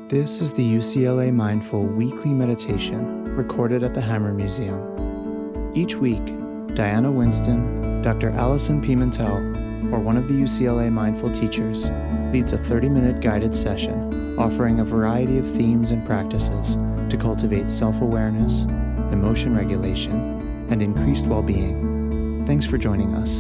This is the UCLA Mindful weekly meditation recorded at the Hammer Museum. Each week, Diana Winston, Dr. Allison Pimentel, or one of the UCLA Mindful teachers leads a 30-minute guided session offering a variety of themes and practices to cultivate self-awareness, emotion regulation, and increased well-being. Thanks for joining us.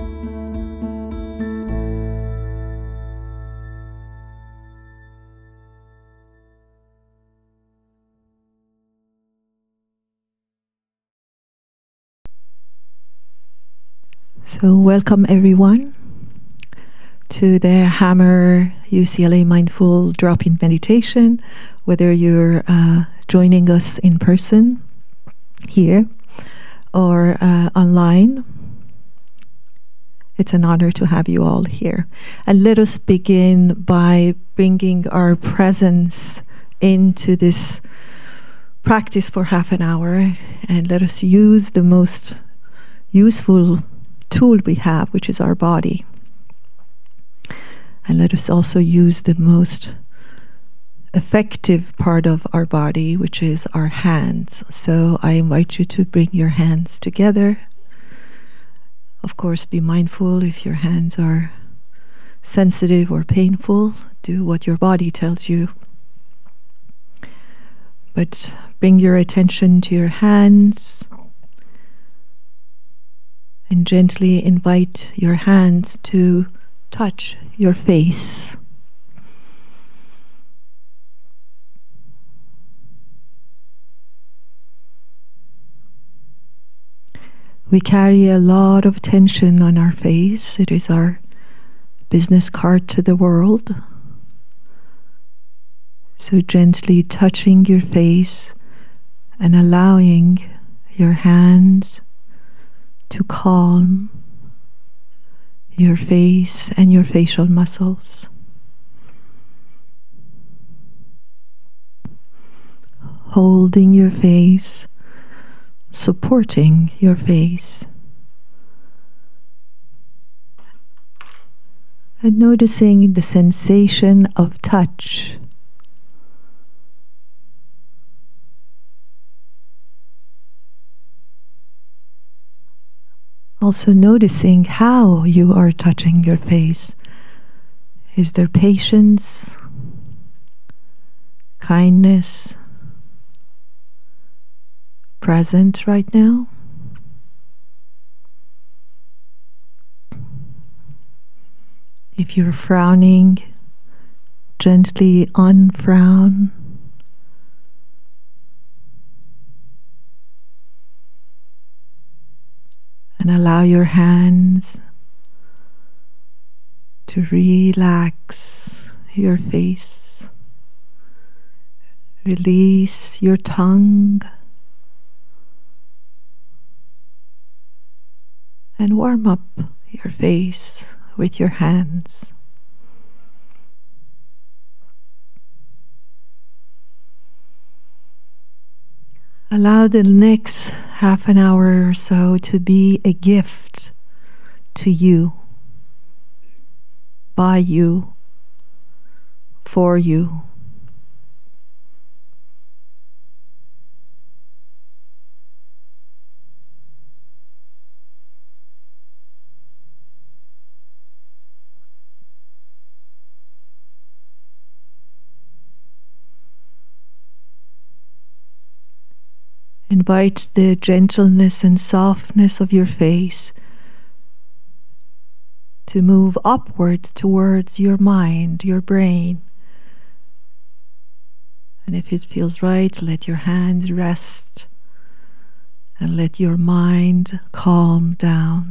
So welcome everyone to the Hammer UCLA Mindful Drop-In Meditation, whether you're joining us in person here or online. It's an honor to have you all here. And let us begin by bringing our presence into this practice for half an hour, and let us use the most useful tool we have, which is our body. And let us also use the most effective part of our body, which is our hands. So I invite you to bring your hands together. Of course, be mindful if your hands are sensitive or painful. Do what your body tells you. But bring your attention to your hands and gently invite your hands to touch your face. We carry a lot of tension on our face. It is our business card to the world. So gently touching your face and allowing your hands to calm your face and your facial muscles. Holding your face, supporting your face, and noticing the sensation of touch. Also noticing how you are touching your face. Is there patience, kindness present right now? If you're frowning, gently unfrown. And allow your hands to relax your face. Release your tongue. And warm up your face with your hands. Allow the next half an hour or so to be a gift to you, by you, for you. Invite the gentleness and softness of your face to move upwards towards your mind, your brain. And if it feels right, let your hands rest and let your mind calm down.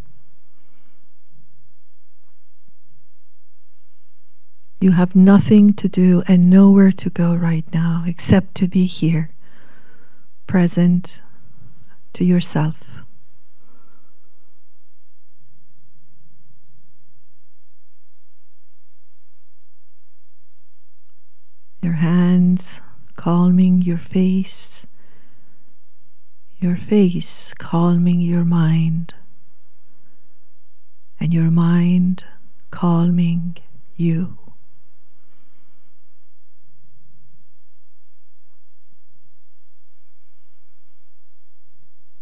You have nothing to do and nowhere to go right now except to be here, present to yourself. Your hands calming your face calming your mind, and your mind calming you.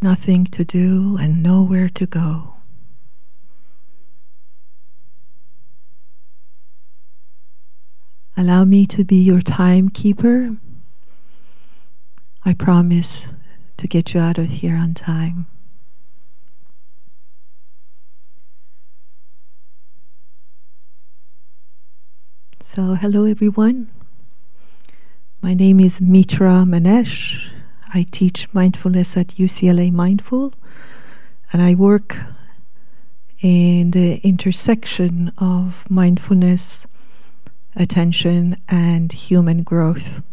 nothing to do and nowhere to go. Allow me to be your timekeeper. I promise to get you out of here on time. So, hello everyone. My name is Mitra Manesh. I teach mindfulness at UCLA Mindful, and I work in the intersection of mindfulness, attention, and human growth.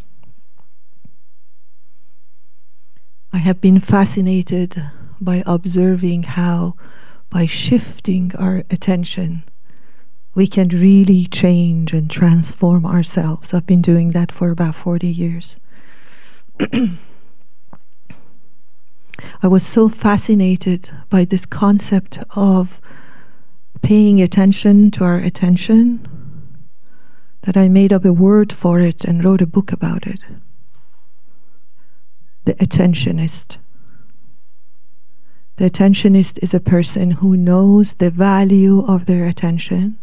I have been fascinated by observing how, by shifting our attention, we can really change and transform ourselves. I've been doing that for about 40 years. I was so fascinated by this concept of paying attention to our attention that I made up a word for it and wrote a book about it. The attentionist. The attentionist is a person who knows the value of their attention.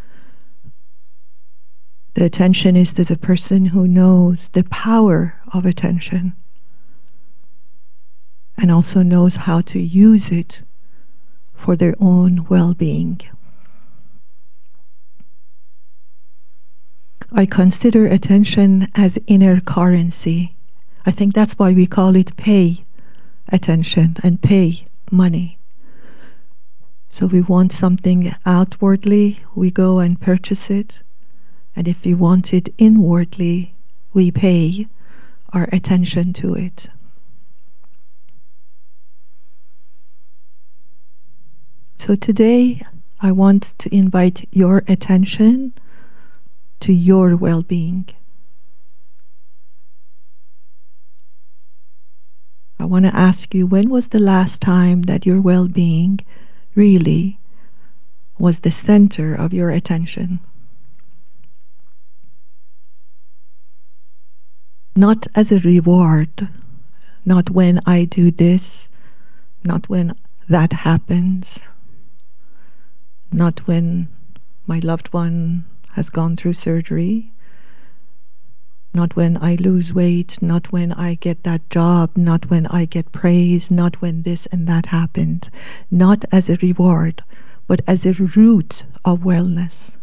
The attentionist is a person who knows the power of attention and also knows how to use it for their own well-being. I consider attention as inner currency. I think that's why we call it pay attention and pay money. So we want something outwardly, we go and purchase it. And if we want it inwardly, we pay our attention to it. So today, I want to invite your attention to your well-being. I want to ask you, when was the last time that your well-being really was the center of your attention? Not as a reward, not when I do this, not when that happens, not when my loved one has gone through surgery, not when I lose weight, not when I get that job, not when I get praise, not when this and that happens, not as a reward, but as a root of wellness.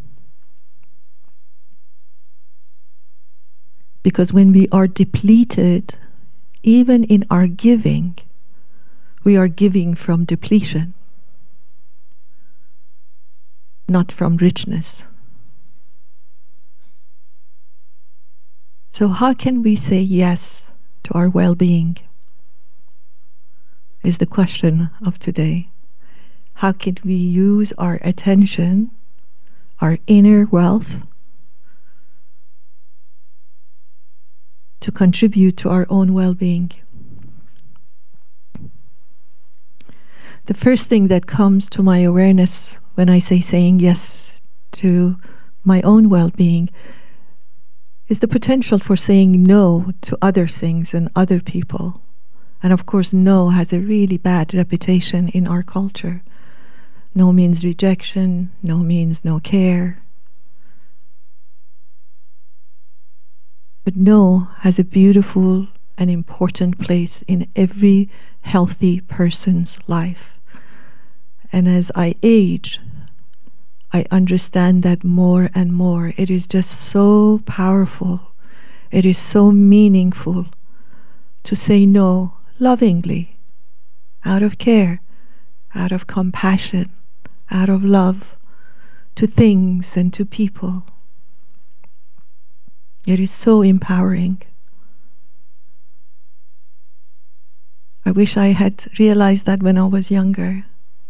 Because when we are depleted, even in our giving, we are giving from depletion, not from richness. So how can we say yes to our well-being? Is the question of today. How can we use our attention, our inner wealth, to contribute to our own well-being? The first thing that comes to my awareness when I say saying yes to my own well-being is the potential for saying no to other things and other people. And of course, no has a really bad reputation in our culture. No means rejection, no means no care. But no has a beautiful and important place in every healthy person's life. And as I age, I understand that more and more. It is just so powerful. It is so meaningful to say no lovingly, out of care, out of compassion, out of love, to things and to people. It is so empowering. I wish I had realized that when I was younger.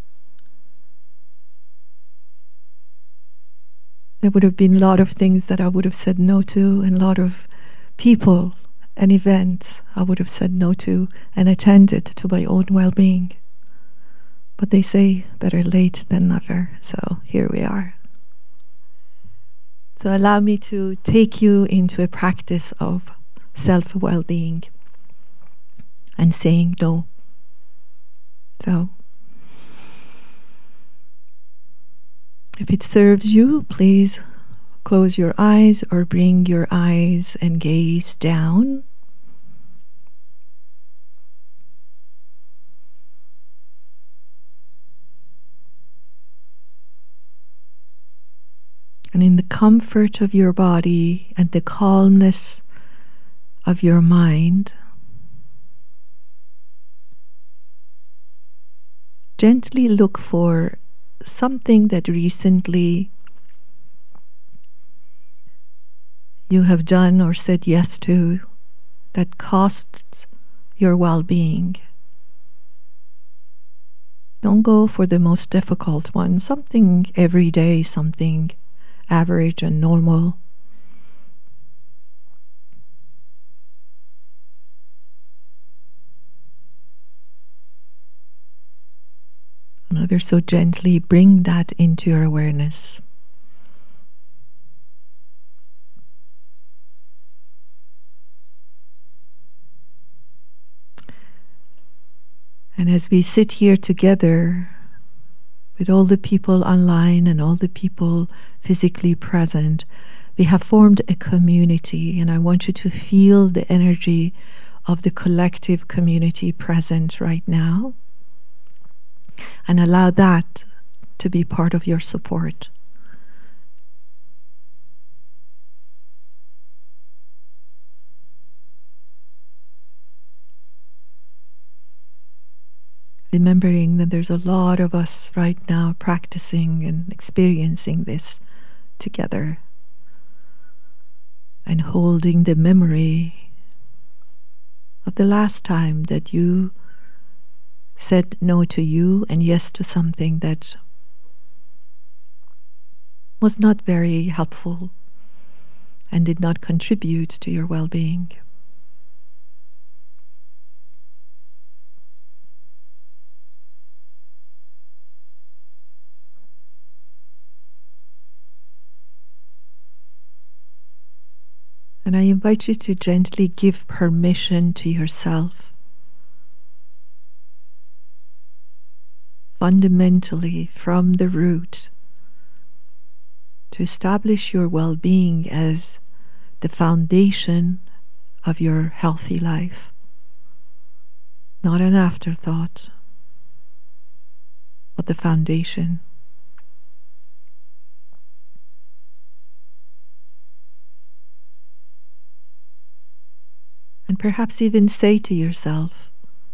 There would have been a lot of things that I would have said no to, and a lot of people and events I would have said no to and attended to my own well-being. But they say better late than never, so here we are. So allow me to take you into a practice of self-well-being and saying no. So, if it serves you, please close your eyes or bring your eyes and gaze down. And in the comfort of your body and the calmness of your mind, gently look for something that recently you have done or said yes to that costs your well-being. Don't go for the most difficult one, something everyday, something average and normal. And ever so gently bring that into your awareness. And as we sit here together with all the people online and all the people physically present, we have formed a community, and I want you to feel the energy of the collective community present right now, and allow that to be part of your support. Remembering that there's a lot of us right now practicing and experiencing this together, and holding the memory of the last time that you said no to you and yes to something that was not very helpful and did not contribute to your well-being. And I invite you to gently give permission to yourself, fundamentally from the root, to establish your well-being as the foundation of your healthy life, not an afterthought, but the foundation. And perhaps even say to yourself,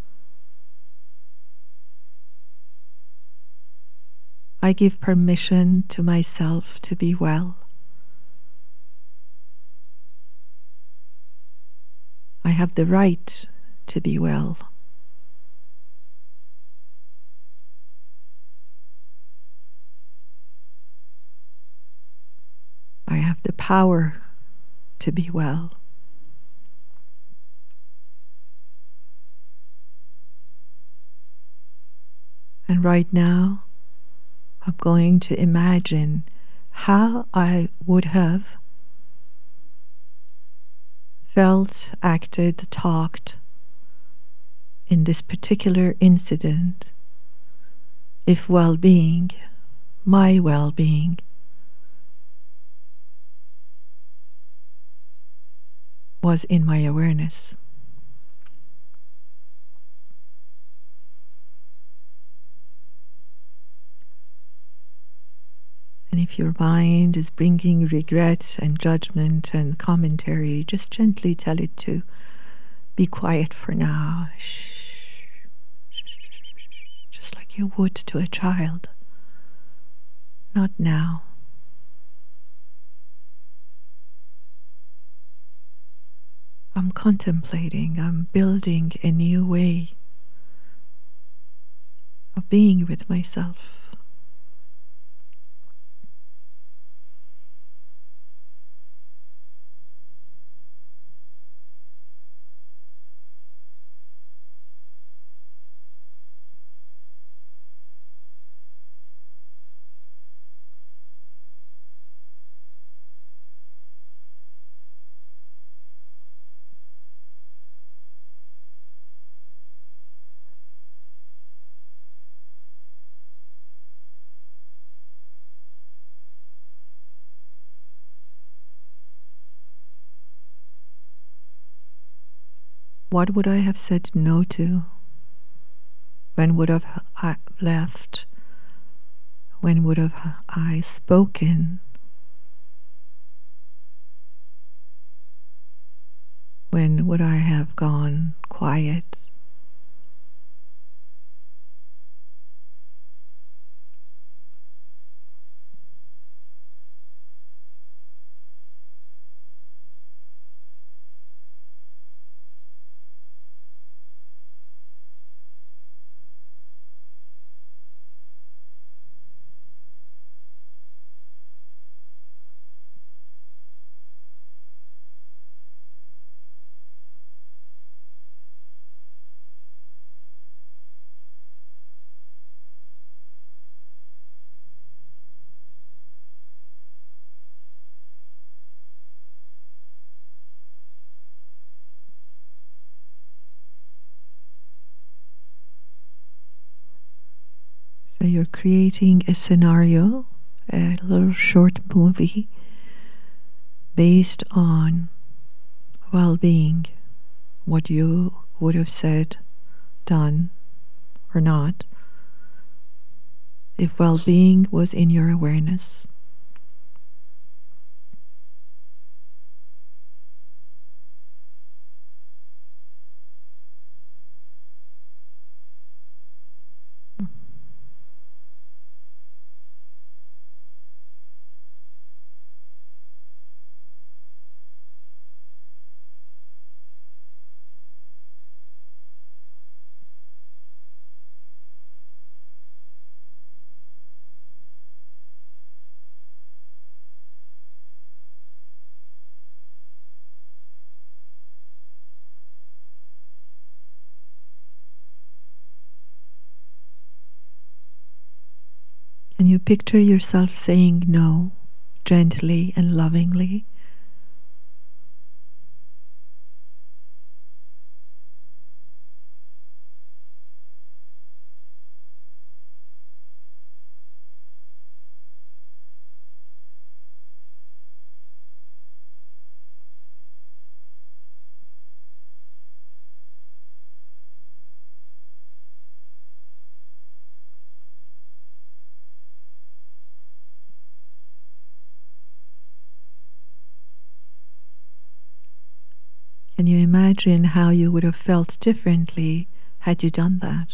I give permission to myself to be well. I have the right to be well. I have the power to be well. And right now, I'm going to imagine how I would have felt, acted, talked in this particular incident if well-being, my well-being, was in my awareness. And if your mind is bringing regret and judgment and commentary, just gently tell it to be quiet for now. Shh. Just like you would to a child. Not now. I'm contemplating, I'm building a new way of being with myself. What would I have said no to? When would have I left? When would have I spoken? When would I have gone quiet? So you're creating a scenario, a little short movie based on well-being, what you would have said, done, or not, if well-being was in your awareness. Can you picture yourself saying no gently and lovingly? Can you imagine how you would have felt differently had you done that?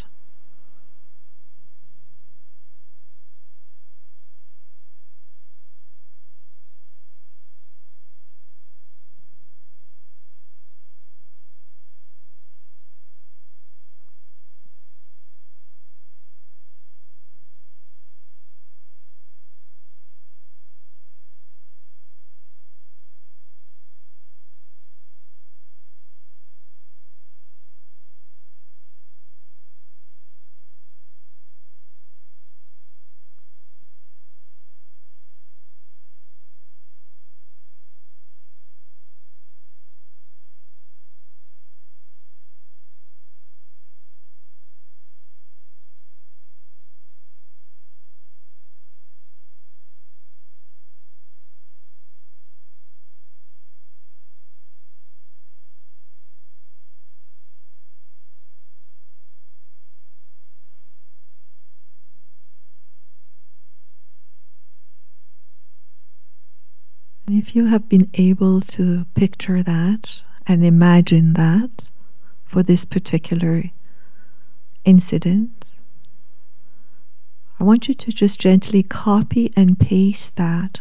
And if you have been able to picture that and imagine that for this particular incident, I want you to just gently copy and paste that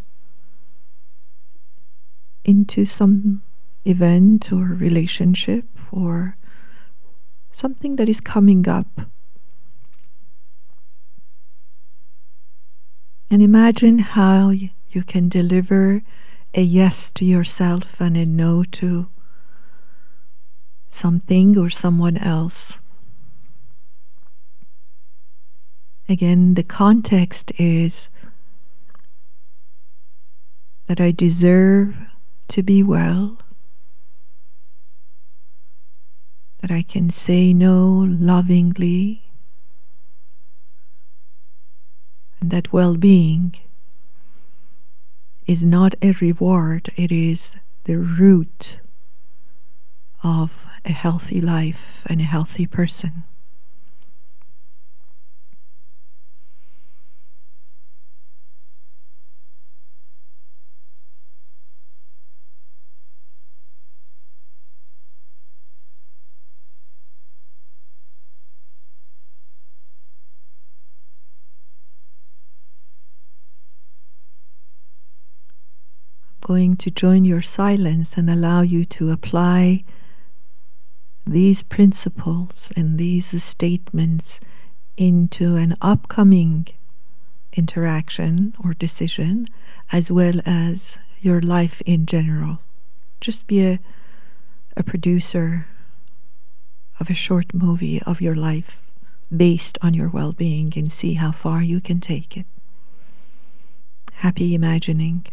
into some event or relationship or something that is coming up. And imagine how you can deliver a yes to yourself and a no to something or someone else. Again, the context is that I deserve to be well, that I can say no lovingly, and that well-being is not a reward, it is the root of a healthy life and a healthy person. Going to join your silence and allow you to apply these principles and these statements into an upcoming interaction or decision, as well as your life in general. Just be a producer of a short movie of your life based on your well-being and see how far you can take it. Happy imagining.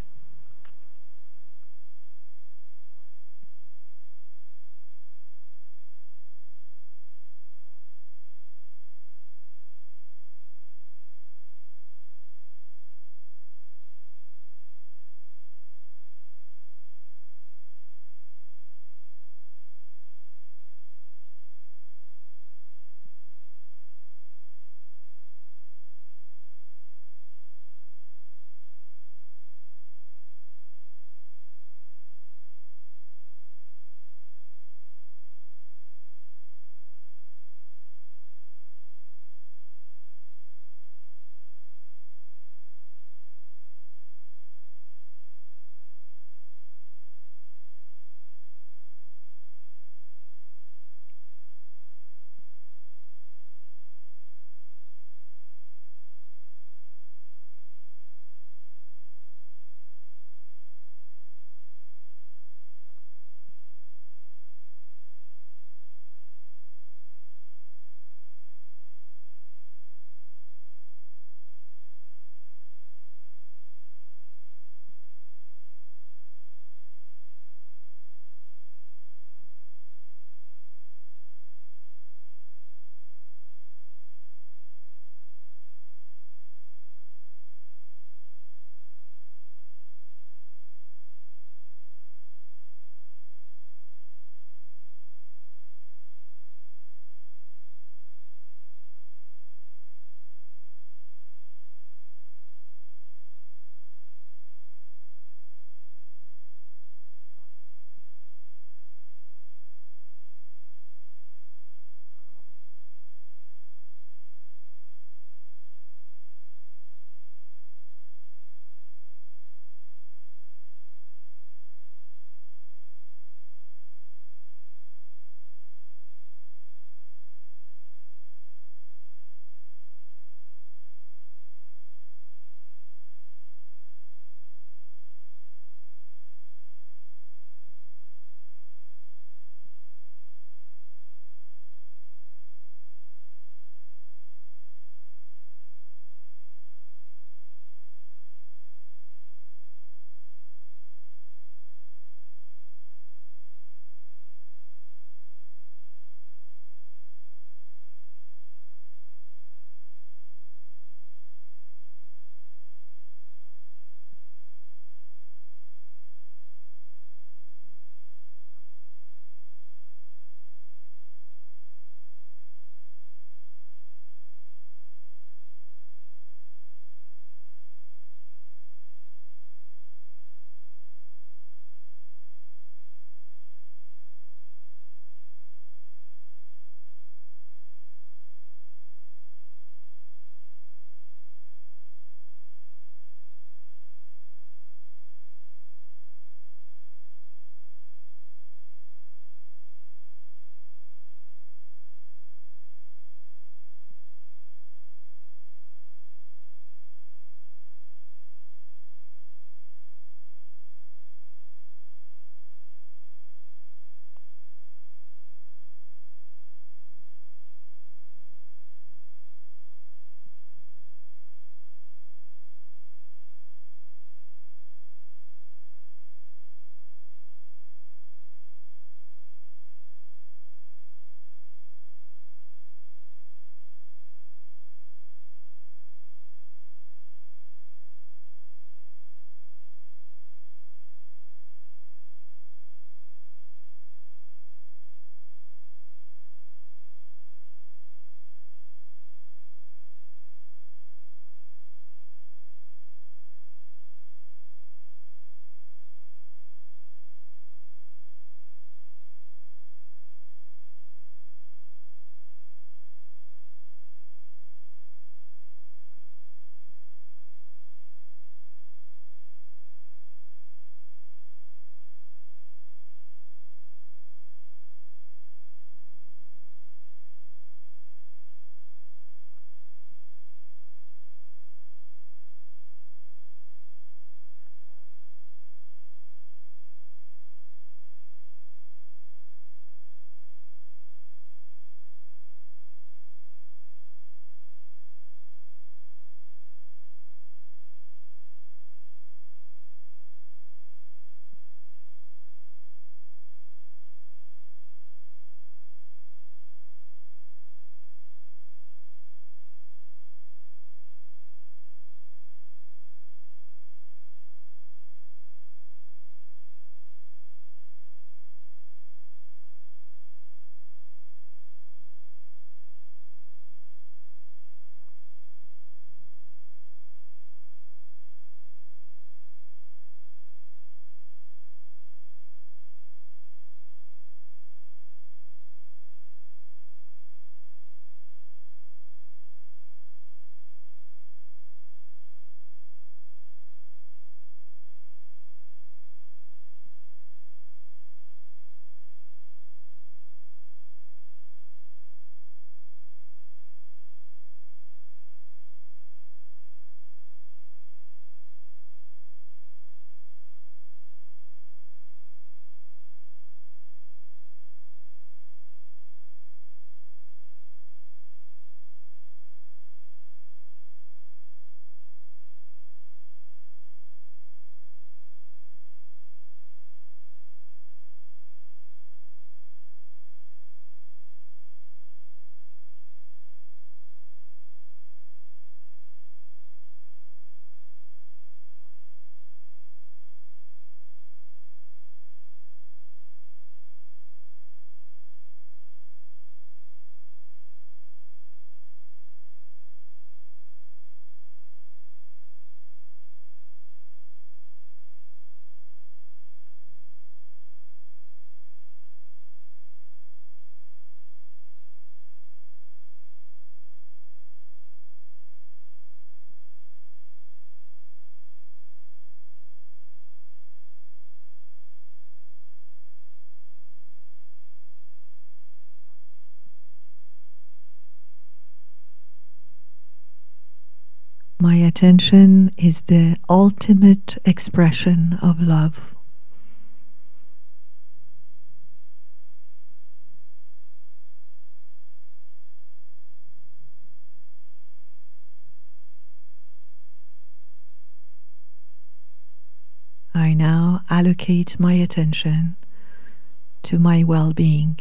My attention is the ultimate expression of love. I now allocate my attention to my well-being.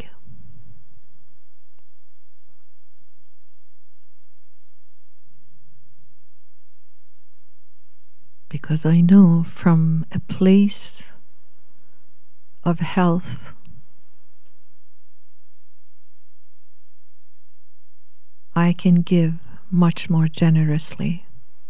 Because I know from a place of health, I can give much more generously.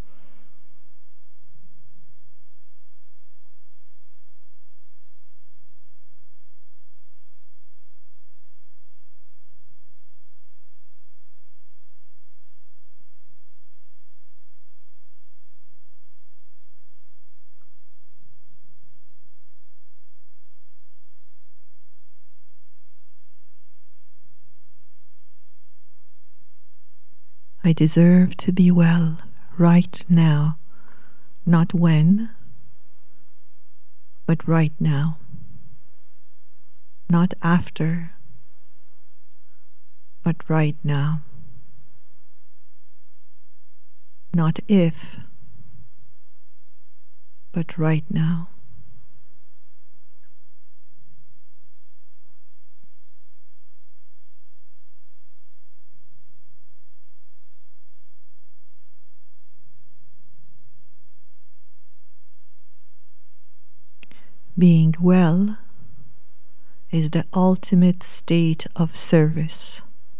I deserve to be well right now, not when, but right now, not after, but right now, not if, but right now. Being well is the ultimate state of service.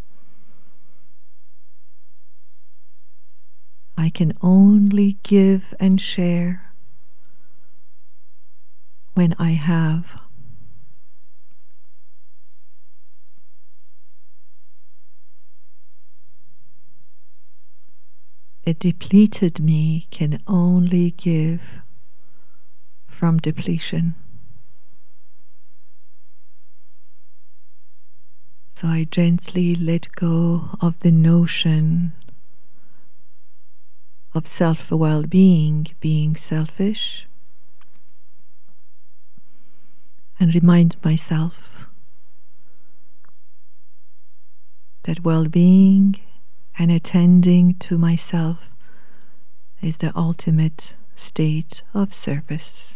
I can only give and share when I have. A depleted me can only give from depletion. So I gently let go of the notion of self-well-being being selfish, and remind myself that well-being and attending to myself is the ultimate state of service.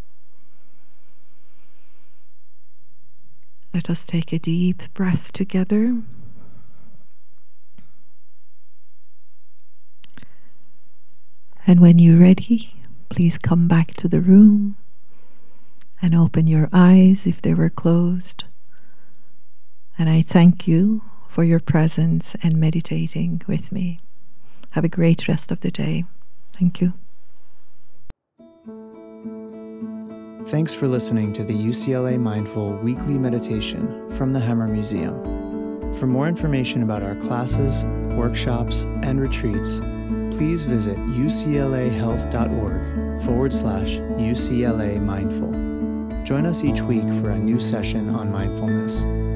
Let us take a deep breath together. And when you're ready, please come back to the room and open your eyes if they were closed. And I thank you for your presence and meditating with me. Have a great rest of the day. Thank you. Thanks for listening to the UCLA Mindful Weekly Meditation from the Hammer Museum. For more information about our classes, workshops, and retreats, please visit uclahealth.org/UCLA Mindful. Join us each week for a new session on mindfulness.